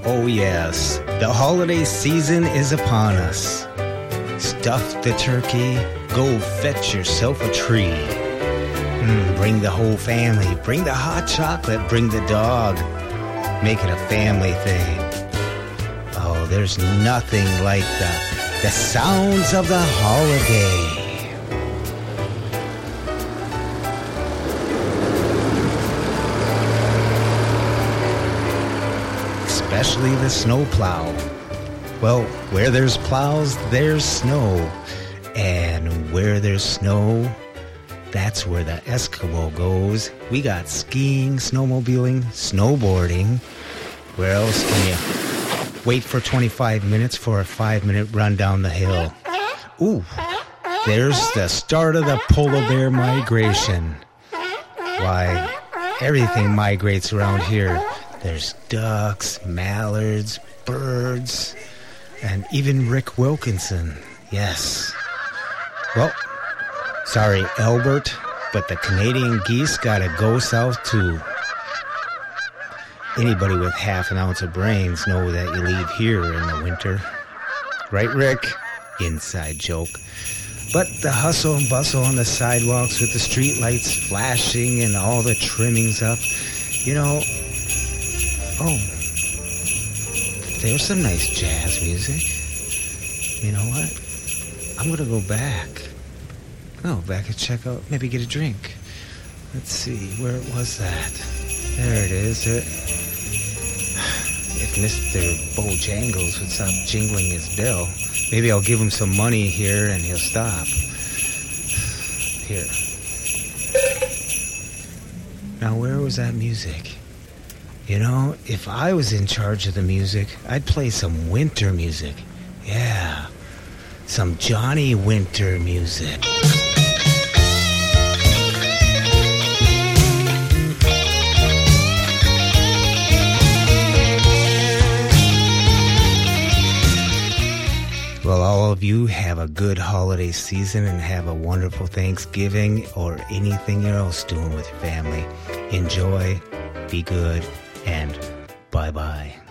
Oh yes, the holiday season is upon us. Stuff the turkey, go fetch yourself a tree. Bring the whole family, bring the hot chocolate, bring the dog. Make it a family thing. Oh, there's nothing like the sounds of the holiday. Especially the snowplow. Well, where there's plows, there's snow. And where there's snow, that's where the Eskimo goes. We got skiing, snowmobiling, snowboarding. Where else can you wait for 25 minutes for a 5-minute run down the hill? Ooh, there's the start of the polar bear migration. Why, everything migrates around here. There's ducks, mallards, birds, and even Rick Wilkinson. Yes. Well, sorry, Albert, but the Canadian geese gotta go south too. Anybody with half an ounce of brains know that you leave here in the winter. Right, Rick? Inside joke. But the hustle and bustle on the sidewalks with the street lights flashing and all the trimmings up, you know... Oh, there's some nice jazz music. You know what? I'm going to go back. Oh, back and check out, maybe get a drink. Let's see, where was that? There it is. If Mr. Bojangles would stop jingling his bell, maybe I'll give him some money here and he'll stop. Here. Now, where was that music? You know, if I was in charge of the music, I'd play some winter music. Yeah, some Johnny Winter music. Well, all of you have a good holiday season and have a wonderful Thanksgiving or anything else doing with your family. Enjoy, be good, and bye-bye.